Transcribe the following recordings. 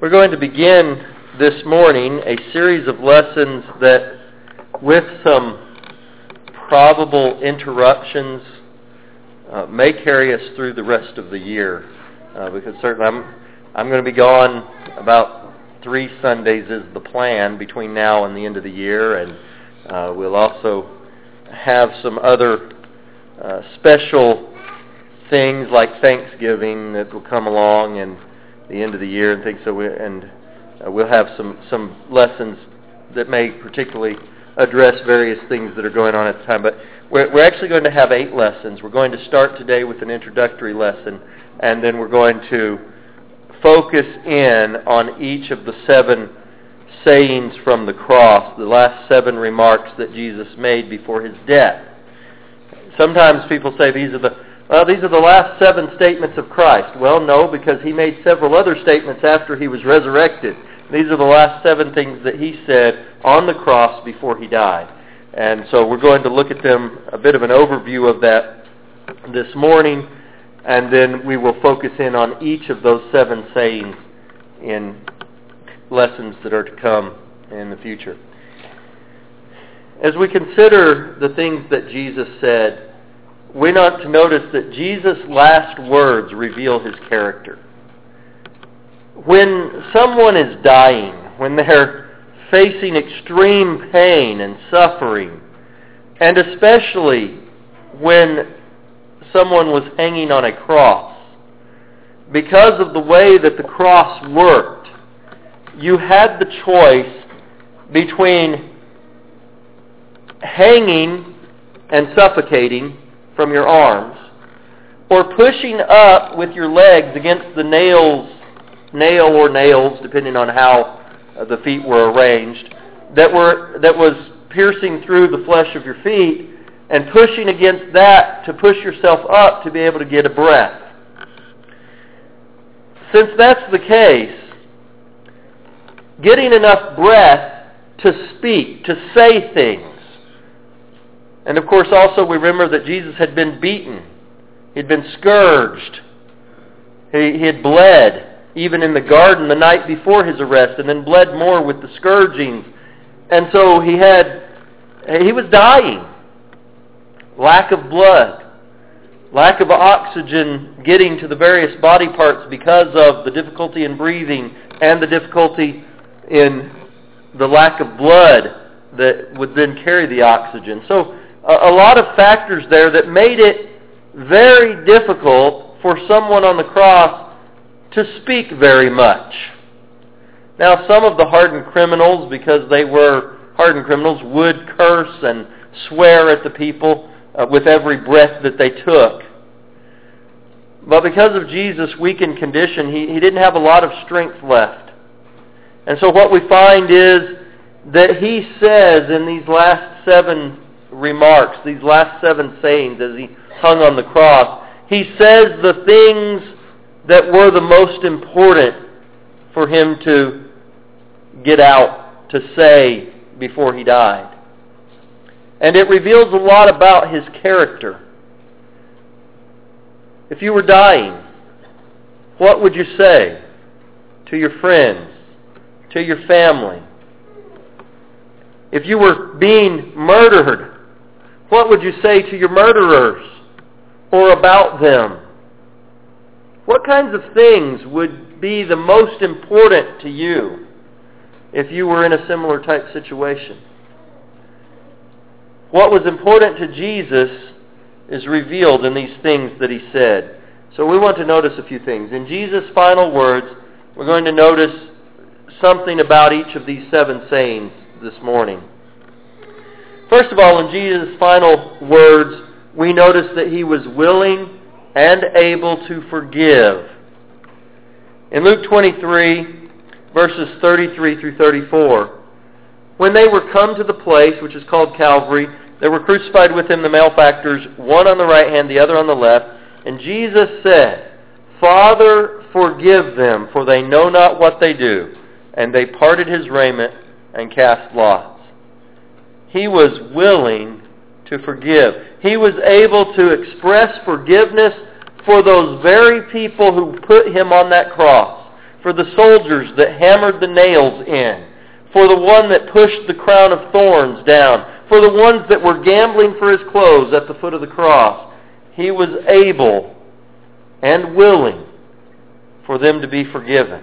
We're going to begin this morning a series of lessons that, with some probable interruptions, may carry us through the rest of the year. Because certainly I'm going to be gone about 3 Sundays is the plan between now and the end of the year, and we'll also have some other special things like Thanksgiving that will come along and the end of the year and things. So we'll have some lessons that may particularly address various things that are going on at the time. But we're actually going to have 8 lessons. We're going to start today with an introductory lesson, and then we're going to focus in on each of the 7 sayings from the cross, the last 7 remarks that Jesus made before his death. Sometimes people say these are the last 7 statements of Christ. Well, no, because he made several other statements after he was resurrected. These are the last 7 things that he said on the cross before he died. And so we're going to look at them, a bit of an overview of that this morning, and then we will focus in on each of those 7 sayings in lessons that are to come in the future. As we consider the things that Jesus said, we want to notice that Jesus' last words reveal his character. When someone is dying, when they're facing extreme pain and suffering, and especially when someone was hanging on a cross, because of the way that the cross worked, you had the choice between hanging and suffocating from your arms, or pushing up with your legs against the nail or nails, depending on how the feet were arranged, that was piercing through the flesh of your feet, and pushing against that to push yourself up to be able to get a breath. Since that's the case, getting enough breath to speak, to say things. And of course also we remember that Jesus had been beaten. He'd been scourged. He had bled, even in the garden the night before his arrest, and then bled more with the scourgings. And so he was dying. Lack of blood. Lack of oxygen getting to the various body parts because of the difficulty in breathing and the difficulty in the lack of blood that would then carry the oxygen. So a lot of factors there that made it very difficult for someone on the cross to speak very much. Now, some of the hardened criminals, because they were hardened criminals, would curse and swear at the people with every breath that they took. But because of Jesus' weakened condition, he didn't have a lot of strength left. And so what we find is that he says in these last 7 remarks, these last 7 sayings as he hung on the cross, he says the things that were the most important for him to get out, to say before he died. And it reveals a lot about his character. If you were dying, what would you say to your friends, to your family? If you were being murdered, what would you say to your murderers or about them? What kinds of things would be the most important to you if you were in a similar type situation? What was important to Jesus is revealed in these things that he said. So we want to notice a few things. In Jesus' final words, we're going to notice something about each of these 7 sayings this morning. First of all, in Jesus' final words, we notice that he was willing and able to forgive. In Luke 23, verses 33 through 34, when they were come to the place which is called Calvary, there were crucified with him the malefactors, one on the right hand, the other on the left. And Jesus said, Father, forgive them, for they know not what they do. And they parted his raiment and cast lots. He was willing to forgive. He was able to express forgiveness for those very people who put him on that cross, for the soldiers that hammered the nails in, for the one that pushed the crown of thorns down, for the ones that were gambling for his clothes at the foot of the cross. He was able and willing for them to be forgiven.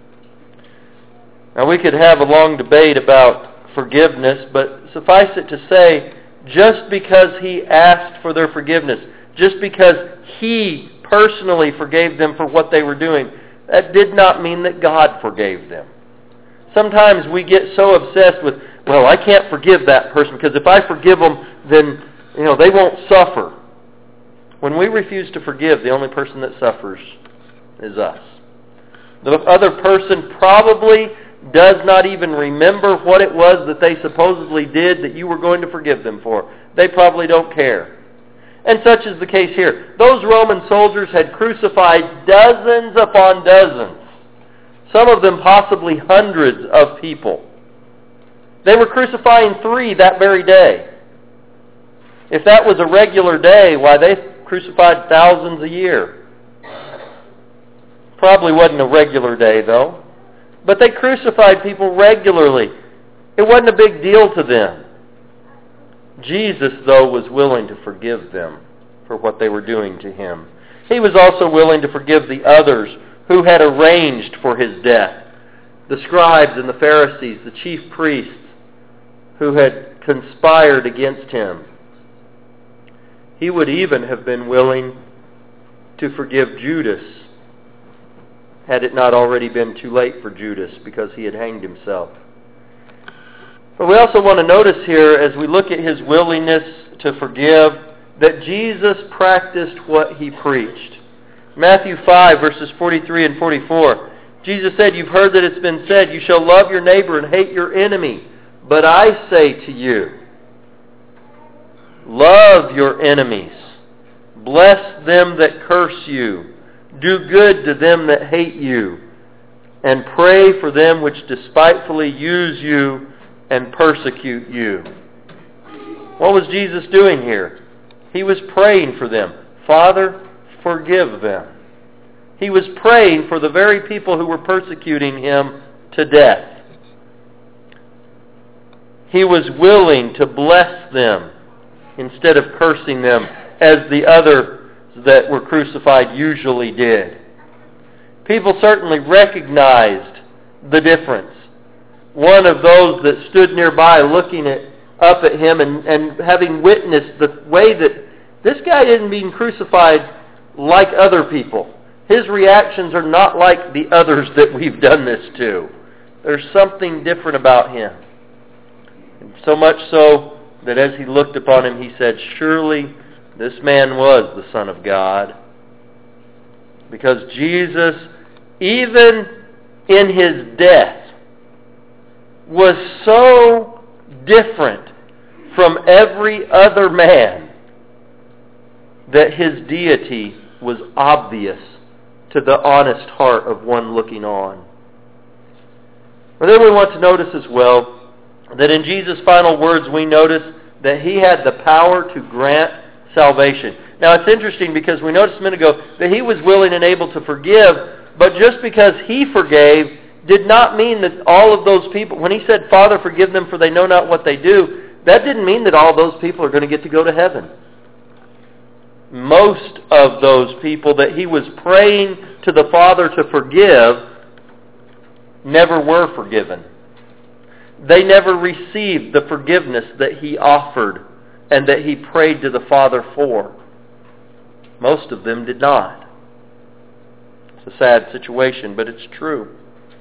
Now we could have a long debate about forgiveness, but suffice it to say, just because He asked for their forgiveness, just because He personally forgave them for what they were doing, that did not mean that God forgave them. Sometimes we get so obsessed with, well, I can't forgive that person because if I forgive them, then they won't suffer. When we refuse to forgive, the only person that suffers is us. The other person probably does not even remember what it was that they supposedly did that you were going to forgive them for. They probably don't care. And such is the case here. Those Roman soldiers had crucified dozens upon dozens, some of them possibly hundreds of people. They were crucifying 3 that very day. If that was a regular day, why, they crucified thousands a year. Probably wasn't a regular day, though. But they crucified people regularly. It wasn't a big deal to them. Jesus, though, was willing to forgive them for what they were doing to Him. He was also willing to forgive the others who had arranged for His death. The scribes and the Pharisees, the chief priests, who had conspired against Him. He would even have been willing to forgive Judas, had it not already been too late for Judas because he had hanged himself. But we also want to notice here, as we look at His willingness to forgive, that Jesus practiced what He preached. Matthew 5, verses 43 and 44. Jesus said, "You've heard that it's been said, you shall love your neighbor and hate your enemy. But I say to you, love your enemies. Bless them that curse you. Do good to them that hate you. And pray for them which despitefully use you and persecute you." What was Jesus doing here? He was praying for them. Father, forgive them. He was praying for the very people who were persecuting Him to death. He was willing to bless them instead of cursing them as the others that were crucified usually did. People certainly recognized the difference. One of those that stood nearby looking up at Him and having witnessed the way that this guy isn't being crucified like other people. His reactions are not like the others that we've done this to. There's something different about Him. And so much so that as he looked upon Him, he said, "Surely this man was the Son of God." Because Jesus, even in His death, was so different from every other man that His deity was obvious to the honest heart of one looking on. But then we want to notice as well that in Jesus' final words we notice that He had the power to grant salvation. Now it's interesting because we noticed a minute ago that He was willing and able to forgive, but just because He forgave did not mean that all of those people, when He said, "Father, forgive them for they know not what they do," that didn't mean that all those people are going to get to go to heaven. Most of those people that He was praying to the Father to forgive never were forgiven. They never received the forgiveness that He offered and that He prayed to the Father for. Most of them did not. It's a sad situation, but it's true.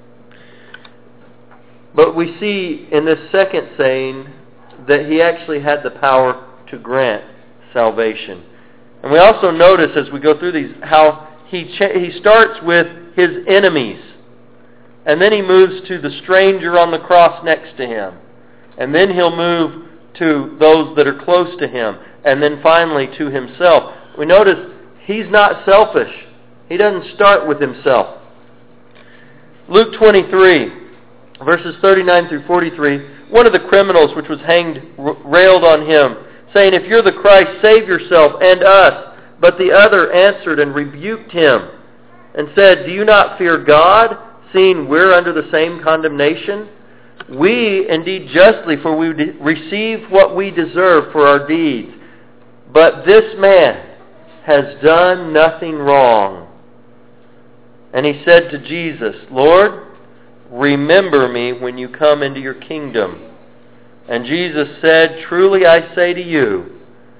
But we see in this second saying that He actually had the power to grant salvation. And we also notice as we go through these how He starts with His enemies. And then He moves to the stranger on the cross next to Him. And then He'll move to those that are close to Him. And then finally to Himself. We notice He's not selfish. He doesn't start with Himself. Luke 23, verses 39 through 43, one of the criminals which was hanged railed on Him, saying, "If you're the Christ, save yourself and us." But the other answered and rebuked Him and said, "Do you not fear God, seeing we're under the same condemnation? We indeed justly, for we receive what we deserve for our deeds. But this man has done nothing wrong. And he said to Jesus, Lord, remember me when you come into your kingdom. And Jesus said, truly I say to you,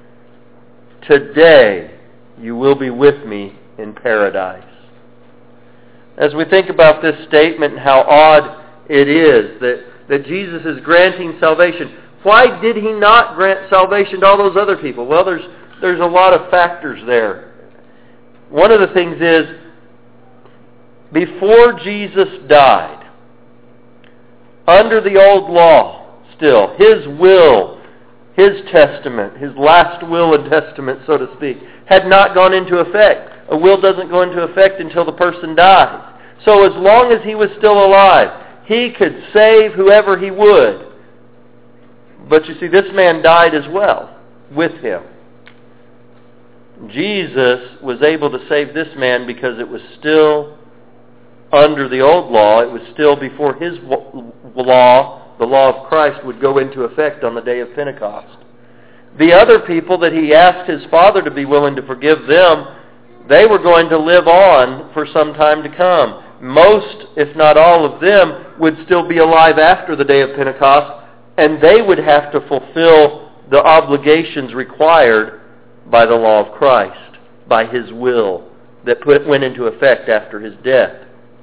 today you will be with me in paradise. As we think about this statement and how odd it is that Jesus is granting salvation, why did he not grant salvation to all those other people? Well, there's a lot of factors there. One of the things is, before Jesus died, under the old law still, his will, his testament, his last will and testament, so to speak, had not gone into effect. A will doesn't go into effect until the person dies. So as long as he was still alive, he could save whoever he would. But you see, this man died as well with him. Jesus was able to save this man because it was still under the old law. It was still before his law, the law of Christ, would go into effect on the day of Pentecost. The other people that he asked his Father to be willing to forgive them, they were going to live on for some time to come. Most, if not all of them, would still be alive after the day of Pentecost, and they would have to fulfill the obligations required by the law of Christ, by his will that went into effect after his death.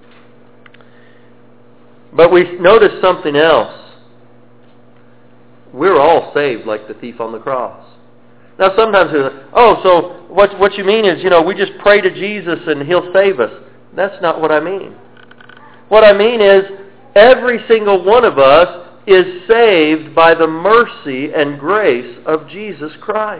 But we notice something else. We're all saved like the thief on the cross. Now sometimes we say, so what you mean is, we just pray to Jesus and he'll save us. That's not what I mean. What I mean is, every single one of us is saved by the mercy and grace of Jesus Christ.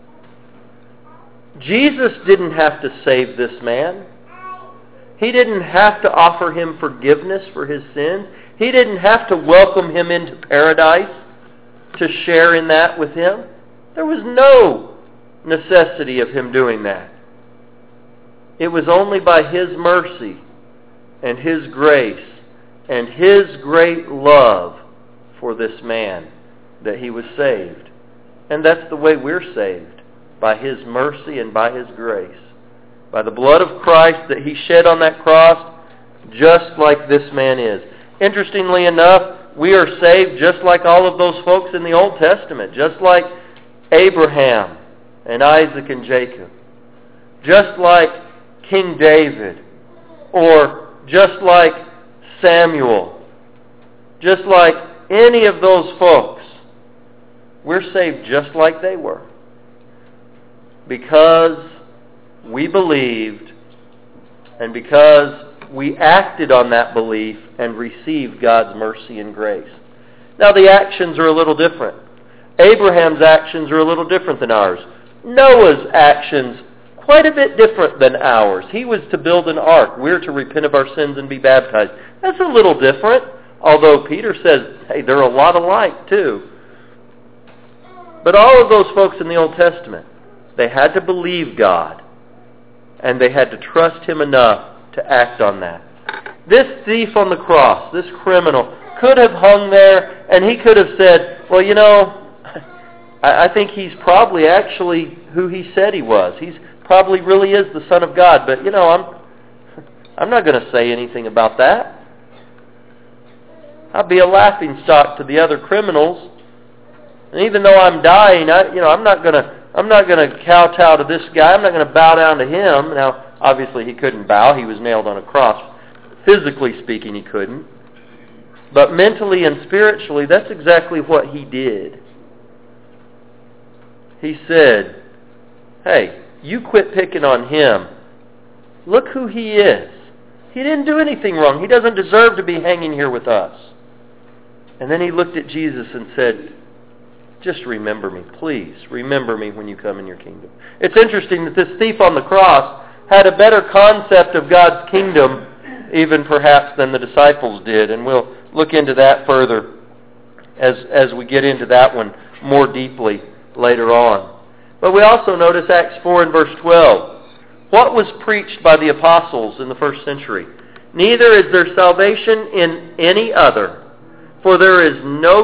Jesus didn't have to save this man. He didn't have to offer him forgiveness for his sins. He didn't have to welcome him into paradise to share in that with him. There was no necessity of him doing that. It was only by his mercy and his grace and his great love for this man that he was saved. And that's the way we're saved, by his mercy and by his grace. By the blood of Christ that he shed on that cross, just like this man is. Interestingly enough, we are saved just like all of those folks in the Old Testament, just like Abraham and Isaac and Jacob, just like King David, or just like Samuel, just like any of those folks. We're saved just like they were, because we believed and because we acted on that belief and received God's mercy and grace. Now the actions are a little different. Abraham's actions are a little different than ours. Noah's actions quite a bit different than ours. He was to build an ark. We're to repent of our sins and be baptized. That's a little different, although Peter says, hey, they're a lot alike too. But all of those folks in the Old Testament, they had to believe God, and they had to trust him enough to act on that. This thief on the cross, this criminal, could have hung there and he could have said, well, I think he's probably actually who he said he was. He's probably really is the Son of God, but I'm not going to say anything about that. I'll be a laughingstock to the other criminals. And even though I'm dying, I'm not going to kowtow to this guy. I'm not going to bow down to him. Now, obviously he couldn't bow. He was nailed on a cross. Physically speaking, he couldn't. But mentally and spiritually, that's exactly what he did. He said, hey, you quit picking on him. Look who he is. He didn't do anything wrong. He doesn't deserve to be hanging here with us. And then he looked at Jesus and said, just remember me, please. Remember me when you come in your kingdom. It's interesting that this thief on the cross had a better concept of God's kingdom even perhaps than the disciples did. And we'll look into that further as we get into that one more deeply later on. But we also notice Acts 4 and verse 12. What was preached by the apostles in the first century? neither is there salvation in any other, for there is no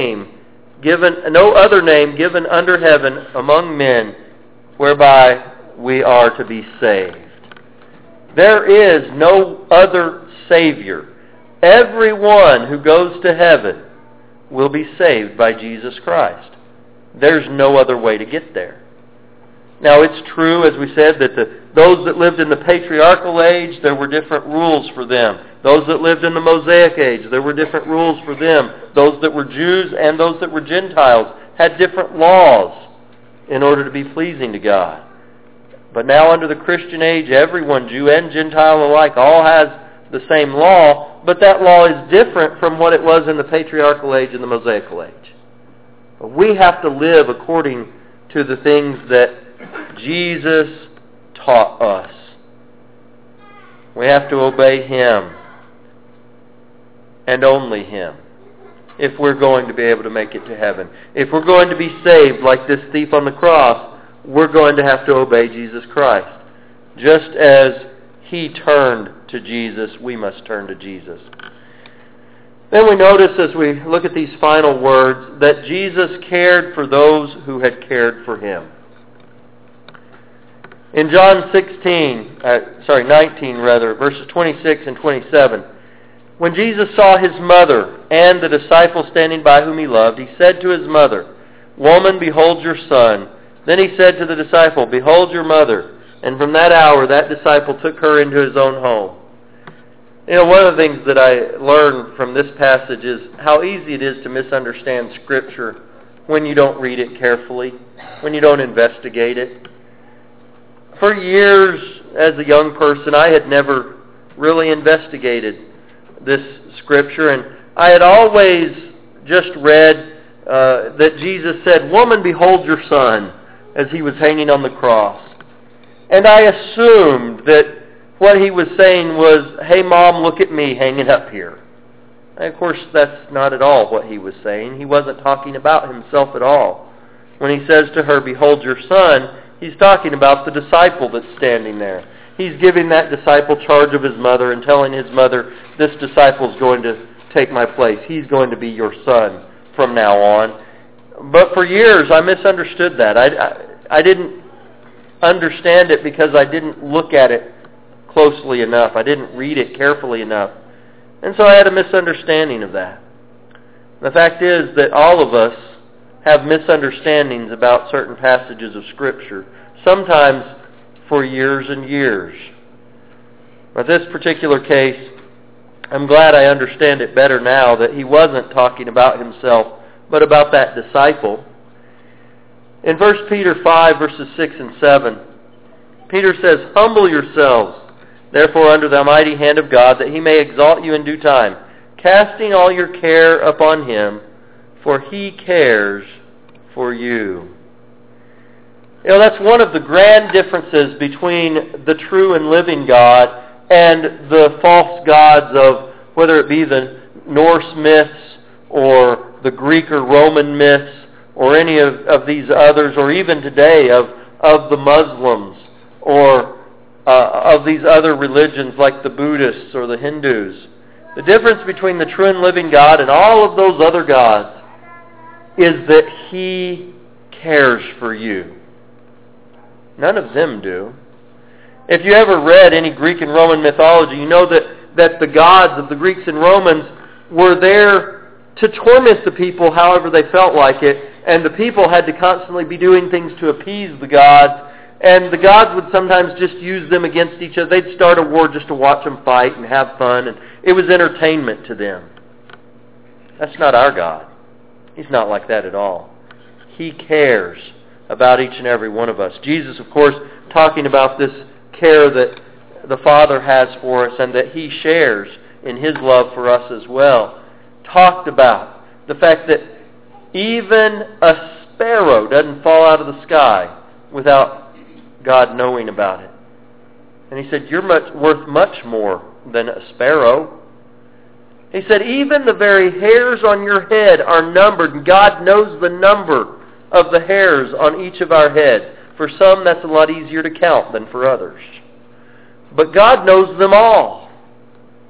other name given under heaven among men whereby we are to be saved. There is no other Savior. Everyone who goes to heaven will be saved by Jesus Christ. There's no other way to get there. Now, it's true, as we said, that those that lived in the patriarchal age, there were different rules for them. Those that lived in the Mosaic age, there were different rules for them. Those that were Jews and those that were Gentiles had different laws in order to be pleasing to God. But now under the Christian age, everyone, Jew and Gentile alike, all has the same law, but that law is different from what it was in the patriarchal age and the Mosaical age. But we have to live according to the things that Jesus taught us. We have to obey Him and only Him if we're going to be able to make it to heaven. If we're going to be saved like this thief on the cross, we're going to have to obey Jesus Christ. Just as He turned to Jesus, we must turn to Jesus. Then we notice as we look at these final words that Jesus cared for those who had cared for Him. In John 19, verses 26 and 27, when Jesus saw His mother and the disciple standing by whom He loved, He said to His mother, "Woman, behold your son." Then He said to the disciple, "Behold your mother." And from that hour, that disciple took her into his own home. One of the things that I learned from this passage is how easy it is to misunderstand Scripture when you don't read it carefully, when you don't investigate it. For years, as a young person, I had never really investigated this Scripture, and I had always just read that Jesus said, "Woman, behold your son," as He was hanging on the cross. And I assumed that what He was saying was, "Hey, Mom, look at me hanging up here." And of course, that's not at all what He was saying. He wasn't talking about Himself at all. When He says to her, "Behold your son," He's talking about the disciple that's standing there. He's giving that disciple charge of his mother and telling his mother, "This disciple's going to take my place. He's going to be your son from now on." But for years, I misunderstood that. I didn't understand it because I didn't look at it closely enough. I didn't read it carefully enough. And so I had a misunderstanding of that. The fact is that all of us have misunderstandings about certain passages of Scripture, sometimes for years and years. But this particular case, I'm glad I understand it better now, that He wasn't talking about Himself, but about that disciple. In 1 Peter 5, verses 6 and 7, Peter says, "Humble yourselves, therefore, under the mighty hand of God, that He may exalt you in due time, casting all your care upon Him, for He cares for you." That's one of the grand differences between the true and living God and the false gods of, whether it be the Norse myths or the Greek or Roman myths or any of these others, or even today of the Muslims or of these other religions like the Buddhists or the Hindus. The difference between the true and living God and all of those other gods is that He cares for you. None of them do. If you ever read any Greek and Roman mythology, you know that the gods of the Greeks and Romans were there to torment the people however they felt like it, and the people had to constantly be doing things to appease the gods, and the gods would sometimes just use them against each other. They'd start a war just to watch them fight and have fun, and it was entertainment to them. That's not our God. He's not like that at all. He cares about each and every one of us. Jesus, of course, talking about this care that the Father has for us and that He shares in His love for us as well, talked about the fact that even a sparrow doesn't fall out of the sky without God knowing about it. And He said, "You're worth much more than a sparrow." He said, "Even the very hairs on your head are numbered, and God knows the number of the hairs on each of our head. For some, that's a lot easier to count than for others. But God knows them all."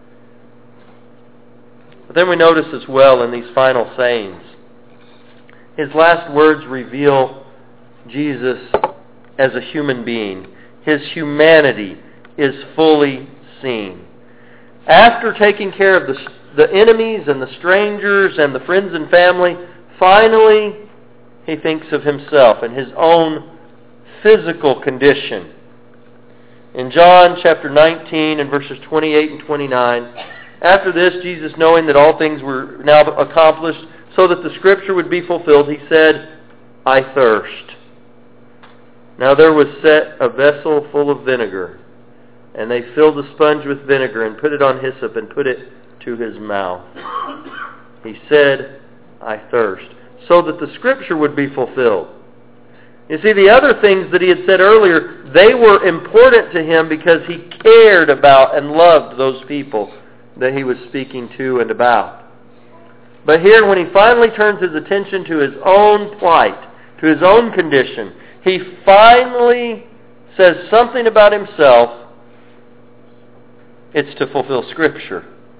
Then we notice as well in these final sayings, his last words reveal Jesus as a human being. His humanity is fully seen. After taking care of the enemies and the strangers and the friends and family, finally he thinks of himself and his own physical condition. In John chapter 19 and verses 28 and 29, after this, Jesus, knowing that all things were now accomplished, so that the Scripture would be fulfilled, he said, I thirst. Now there was set a vessel full of vinegar, and they filled a sponge with vinegar and put it on hyssop and put it to his mouth. He said, I thirst, so that the Scripture would be fulfilled. You see, the other things that he had said earlier, they were important to him because he cared about and loved those people that he was speaking to and about. But here, when he finally turns his attention to his own plight, to his own condition, he finally says something about himself. It's to fulfill Scripture.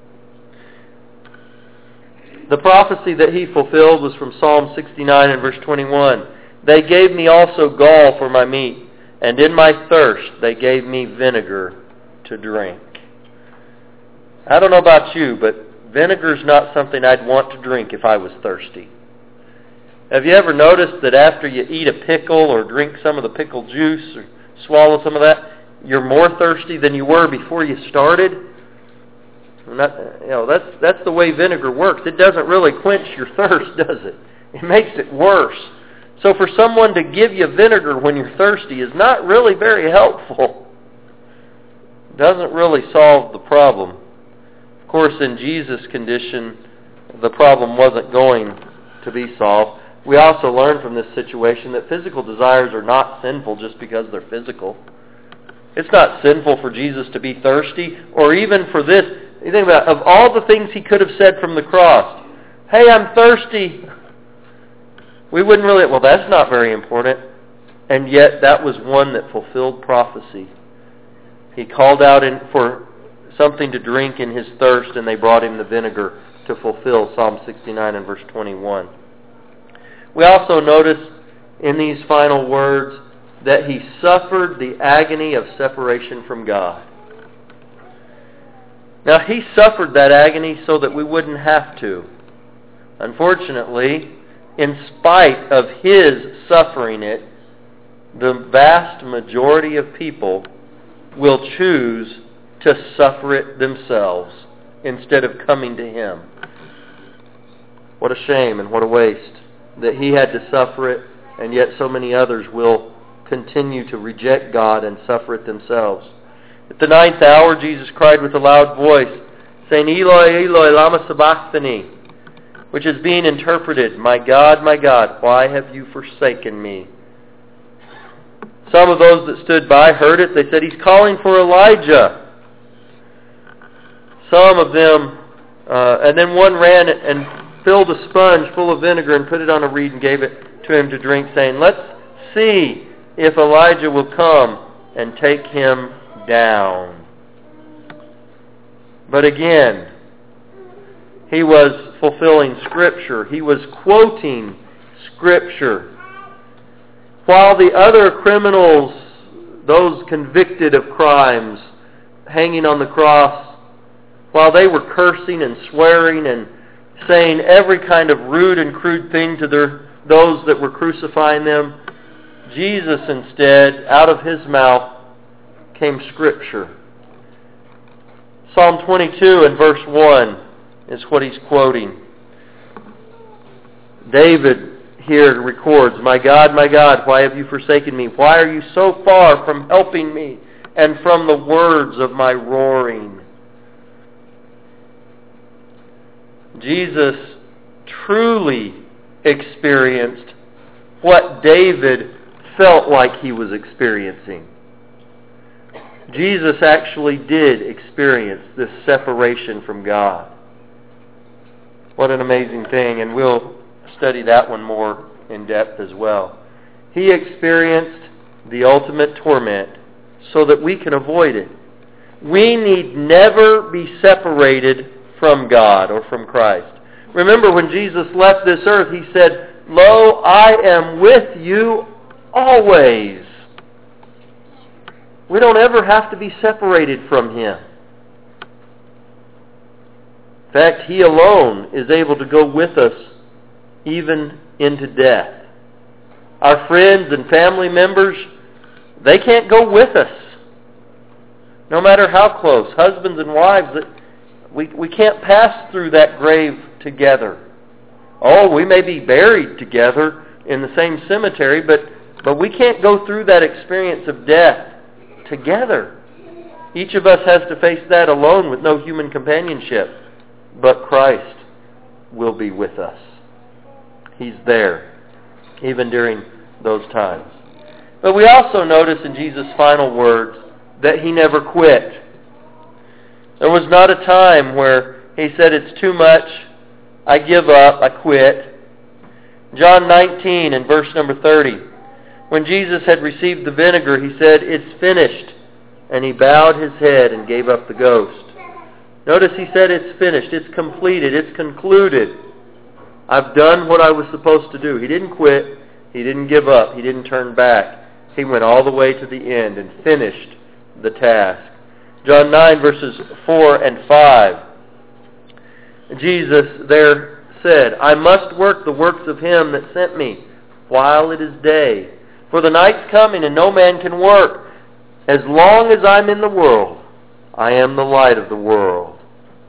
The prophecy that he fulfilled was from Psalm 69 and verse 21. They gave me also gall for my meat, and in my thirst they gave me vinegar to drink. I don't know about you, but vinegar's not something I'd want to drink if I was thirsty. Have you ever noticed that after you eat a pickle or drink some of the pickle juice or swallow some of that, you're more thirsty than you were before you started? That's the way vinegar works. It doesn't really quench your thirst, does it? It makes it worse. So for someone to give you vinegar when you're thirsty is not really very helpful. It doesn't really solve the problem. Of course, in Jesus' condition, the problem wasn't going to be solved. We also learn from this situation that physical desires are not sinful just because they're physical. It's not sinful for Jesus to be thirsty, or even for this. You think about it, of all the things he could have said from the cross, hey, I'm thirsty. We wouldn't really, well, that's not very important. And yet that was one that fulfilled prophecy. He called out for something to drink in his thirst, and they brought him the vinegar to fulfill Psalm 69 and verse 21. We also notice in these final words that he suffered the agony of separation from God. Now, he suffered that agony so that we wouldn't have to. Unfortunately, in spite of his suffering it, the vast majority of people will choose to suffer it themselves instead of coming to him. What a shame and what a waste that he had to suffer it, and yet so many others will continue to reject God and suffer it themselves. At the 9th hour, Jesus cried with a loud voice, saying, Eloi, Eloi, lama sabachthani, which is being interpreted, my God, why have you forsaken me? Some of those that stood by heard it. They said, he's calling for Elijah. Some of them, and then one ran and filled a sponge full of vinegar and put it on a reed and gave it to him to drink, saying, let's see if Elijah will come and take him down. But again, he was fulfilling Scripture. He was quoting Scripture. While the other criminals, those convicted of crimes, hanging on the cross, while they were cursing and swearing and saying every kind of rude and crude thing to those that were crucifying them, Jesus instead, out of his mouth, came Scripture. Psalm 22 and verse 1 is what he's quoting. David here records, my God, why have you forsaken me? Why are you so far from helping me and from the words of my roaring? Jesus truly experienced what David felt like he was experiencing. Jesus actually did experience this separation from God. What an amazing thing, and we'll study that one more in depth as well. He experienced the ultimate torment so that we can avoid it. We need never be separated from God or from Christ. Remember, when Jesus left this earth, He said, "Lo, I am with you always." We don't ever have to be separated from Him. In fact, He alone is able to go with us even into death. Our friends and family members, they can't go with us. No matter how close, husbands and wives, we can't pass through that grave together. Oh, we may be buried together in the same cemetery, but we can't go through that experience of death together. Each of us has to face that alone with no human companionship. But Christ will be with us. He's there, even during those times. But we also notice in Jesus' final words that He never quit. There was not a time where He said, "It's too much, I give up, I quit." John 19 and verse number 30. When Jesus had received the vinegar, He said, "It's finished." And He bowed His head and gave up the ghost. Notice He said, "It's finished, it's completed, it's concluded. I've done what I was supposed to do." He didn't quit. He didn't give up. He didn't turn back. He went all the way to the end and finished the task. John 9 verses 4 and 5. Jesus there said, "I must work the works of Him that sent me while it is day. For the night's coming and no man can work. As long as I'm in the world, I am the light of the world."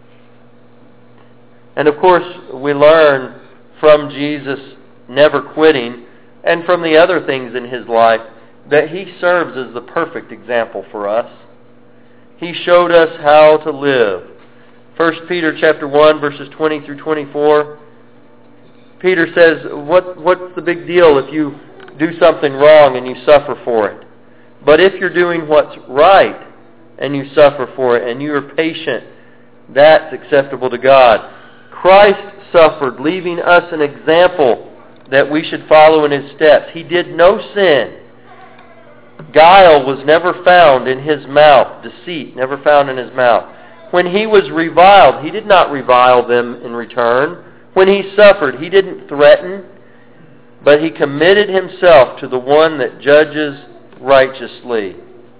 And of course, we learn from Jesus never quitting and from the other things in His life that He serves as the perfect example for us. He showed us how to live. 1 Peter chapter 1 verses 20 through 24. Peter says, what's the big deal if you do something wrong and you suffer for it? But if you're doing what's right and you suffer for it and you are patient, that's acceptable to God. Christ suffered, leaving us an example that we should follow in His steps. He did no sin. Guile was never found in His mouth. Deceit never found in His mouth. When He was reviled, He did not revile them in return. When He suffered, He didn't threaten, but He committed Himself to the one that judges righteously,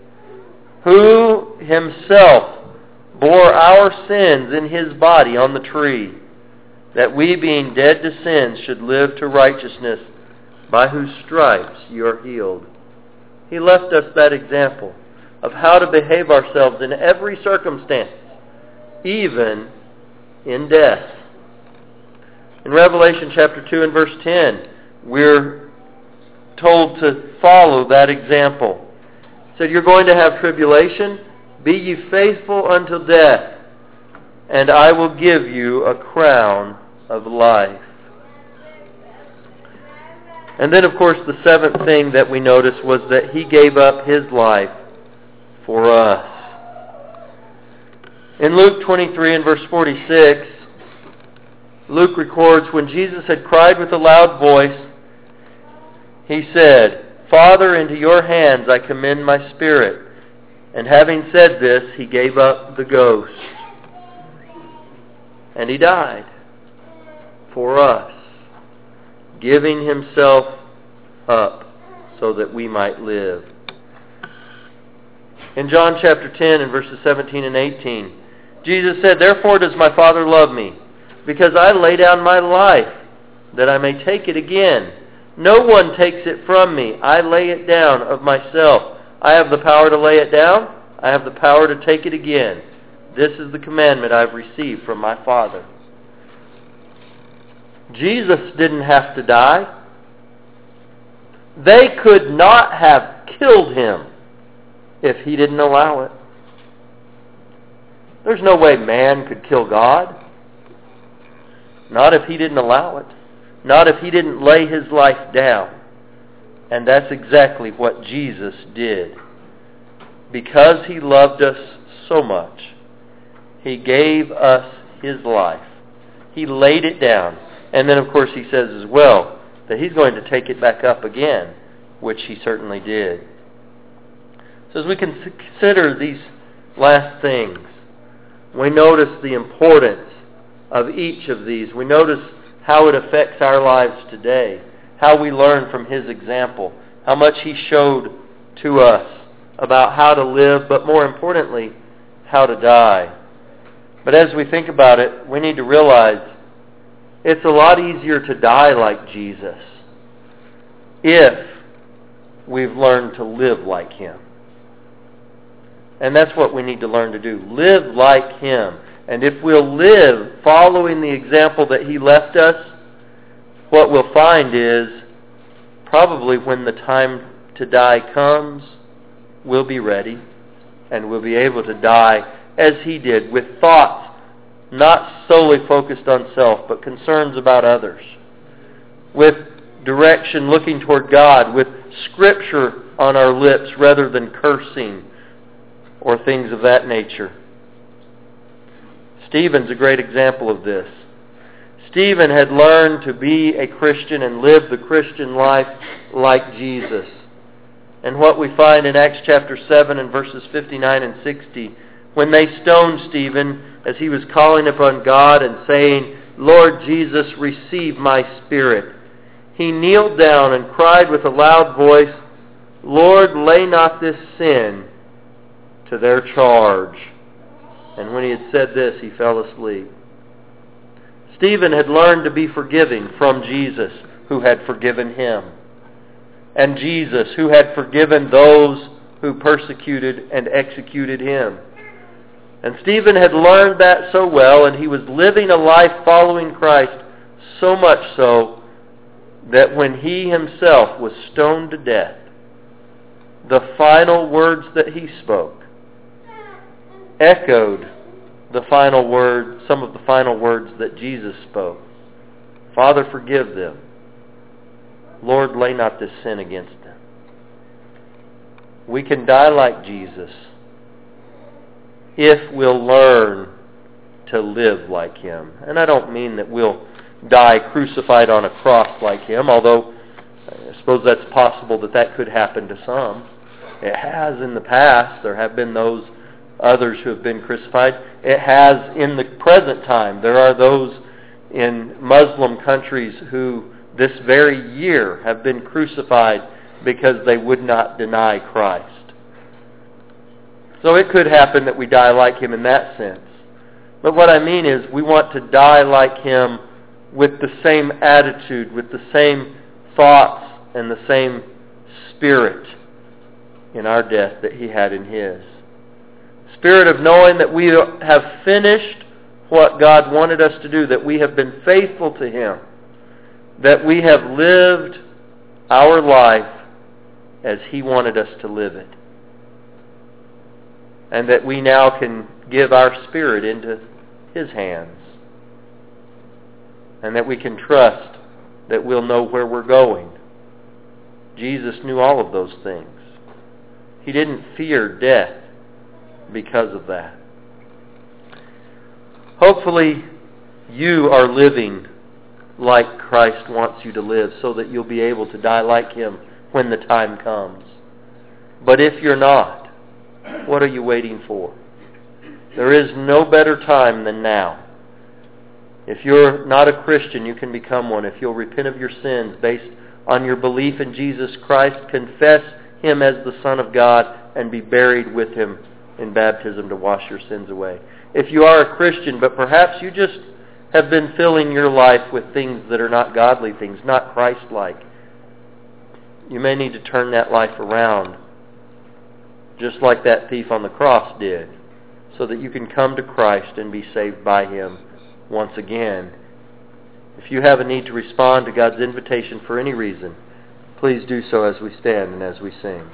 who Himself bore our sins in His body on the tree, that we, being dead to sins, should live to righteousness, by whose stripes you are healed. He left us that example of how to behave ourselves in every circumstance, even in death. In Revelation chapter 2 and verse 10, we're told to follow that example. It said, "You're going to have tribulation. Be ye faithful until death, and I will give you a crown of life." And then, of course, the seventh thing that we noticed was that He gave up His life for us. In Luke 23 and verse 46, Luke records, when Jesus had cried with a loud voice, He said, "Father, into your hands I commend my spirit." And having said this, He gave up the ghost. And He died for us, giving Himself up so that we might live. In John chapter 10 and verses 17 and 18, Jesus said, "Therefore does my Father love me, because I lay down my life, that I may take it again. No one takes it from me. I lay it down of myself. I have the power to lay it down. I have the power to take it again. This is the commandment I've received from my Father." Jesus didn't have to die. They could not have killed Him if He didn't allow it. There's no way man could kill God. Not if He didn't allow it. Not if He didn't lay His life down. And that's exactly what Jesus did. Because He loved us so much, He gave us His life. He laid it down. And then, of course, He says as well that He's going to take it back up again, which He certainly did. So as we consider these last things, we notice the importance of each of these. We notice how it affects our lives today, how we learn from His example, how much He showed to us about how to live, but more importantly, how to die. But as we think about it, we need to realize it's a lot easier to die like Jesus if we've learned to live like Him. And that's what we need to learn to do. Live like Him. And if we'll live following the example that He left us, what we'll find is probably when the time to die comes, we'll be ready and we'll be able to die as He did, with thoughts not solely focused on self, but concerns about others, with direction looking toward God, with Scripture on our lips rather than cursing or things of that nature. Stephen's a great example of this. Stephen had learned to be a Christian and live the Christian life like Jesus. And what we find in Acts chapter 7 and verses 59 and 60, when they stoned Stephen as he was calling upon God and saying, "Lord Jesus, receive my spirit," he kneeled down and cried with a loud voice, "Lord, lay not this sin to their charge." And when he had said this, he fell asleep. Stephen had learned to be forgiving from Jesus, who had forgiven him, and Jesus, who had forgiven those who persecuted and executed him. And Stephen had learned that so well, and he was living a life following Christ, so much so that when he himself was stoned to death, the final words that he spoke echoed some of the final words that Jesus spoke. "Father, forgive them. Lord, lay not this sin against them." We can die like Jesus if we'll learn to live like Him. And I don't mean that we'll die crucified on a cross like Him, although I suppose that's possible that could happen to some. It has in the past. There have been others who have been crucified. It has in the present time. There are those in Muslim countries who this very year have been crucified because they would not deny Christ. So it could happen that we die like Him in that sense. But what I mean is we want to die like Him with the same attitude, with the same thoughts and the same spirit in our death that He had in His. Spirit of knowing that we have finished what God wanted us to do, that we have been faithful to Him, that we have lived our life as He wanted us to live it, and that we now can give our spirit into His hands, and that we can trust that we'll know where we're going. Jesus knew all of those things. He didn't fear death because of that. Hopefully, you are living like Christ wants you to live so that you'll be able to die like Him when the time comes. But if you're not, what are you waiting for? There is no better time than now. If you're not a Christian, you can become one. If you'll repent of your sins based on your belief in Jesus Christ, confess Him as the Son of God, and be buried with Him in baptism to wash your sins away. If you are a Christian, but perhaps you just have been filling your life with things that are not godly things, not Christ-like, you may need to turn that life around, just like that thief on the cross did, so that you can come to Christ and be saved by Him once again. If you have a need to respond to God's invitation for any reason, please do so as we stand and as we sing.